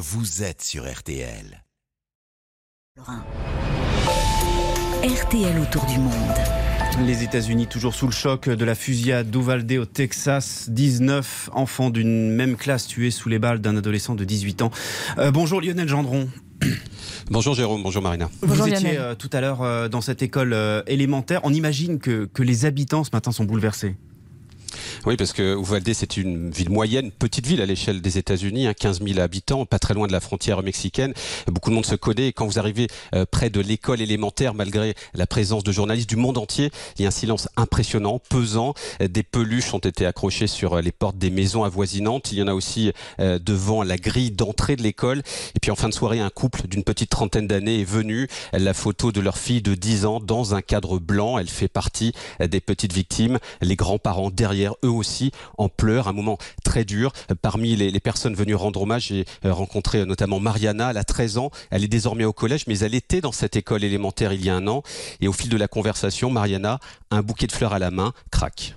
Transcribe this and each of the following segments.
vous êtes sur RTL. RTL autour du monde. Les États-Unis toujours sous le choc de la fusillade d'Uvalde au Texas. 19 enfants d'une même classe tués sous les balles d'un adolescent de 18 ans. Bonjour Lionel Gendron. Bonjour Jérôme, bonjour Marina. Vous étiez tout à l'heure dans cette école élémentaire. On imagine que les habitants ce matin sont bouleversés. Oui, parce que Uvalde, c'est une ville moyenne, petite ville à l'échelle des États-Unis, 15 000 habitants, pas très loin de la frontière mexicaine. Beaucoup de monde se connaît et quand vous arrivez près de l'école élémentaire, malgré la présence de journalistes du monde entier, il y a un silence impressionnant, pesant. Des peluches ont été accrochées sur les portes des maisons avoisinantes. Il y en a aussi devant la grille d'entrée de l'école. Et puis en fin de soirée, un couple d'une petite trentaine d'années est venu. La photo de leur fille de 10 ans dans un cadre blanc. Elle fait partie des petites victimes. Les grands-parents derrière eux aussi en pleurs, un moment très dur. Parmi les personnes venues rendre hommage, j'ai rencontré notamment Mariana, elle a 13 ans, elle est désormais au collège, mais elle était dans cette école élémentaire il y a un an. Et au fil de la conversation, Mariana, un bouquet de fleurs à la main, craque.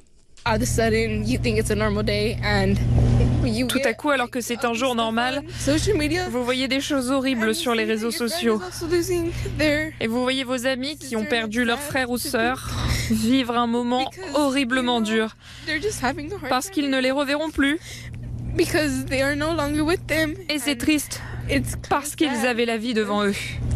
Tout à coup, alors que c'est un jour normal, vous voyez des choses horribles sur les réseaux sociaux. Et vous voyez vos amis qui ont perdu leur frère ou sœur vivre un moment horriblement dur parce qu'ils ne les reverront plus. Et c'est triste parce qu'ils avaient la vie devant eux.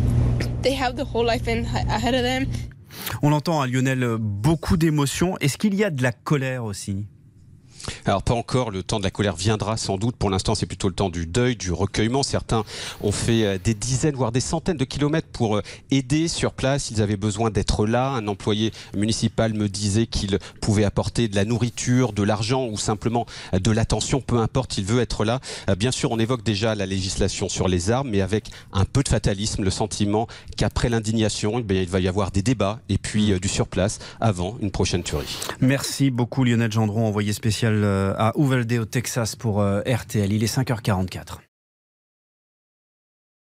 On l'entend, Lionel, beaucoup d'émotions. Est-ce qu'il y a de la colère aussi ? Alors pas encore, le temps de la colère viendra sans doute. Pour l'instant, c'est plutôt le temps du deuil, du recueillement. Certains ont fait des dizaines, voire des centaines de kilomètres pour aider sur place. Ils avaient besoin d'être là. Un employé municipal me disait qu'il pouvait apporter de la nourriture, de l'argent ou simplement de l'attention, peu importe, il veut être là. Bien sûr, on évoque déjà la législation sur les armes, mais avec un peu de fatalisme, le sentiment qu'après l'indignation, il va y avoir des débats et puis du surplace avant une prochaine tuerie. Merci beaucoup Lionel Gendron, envoyé spécial à Uvalde au Texas pour RTL. Il est 5h44.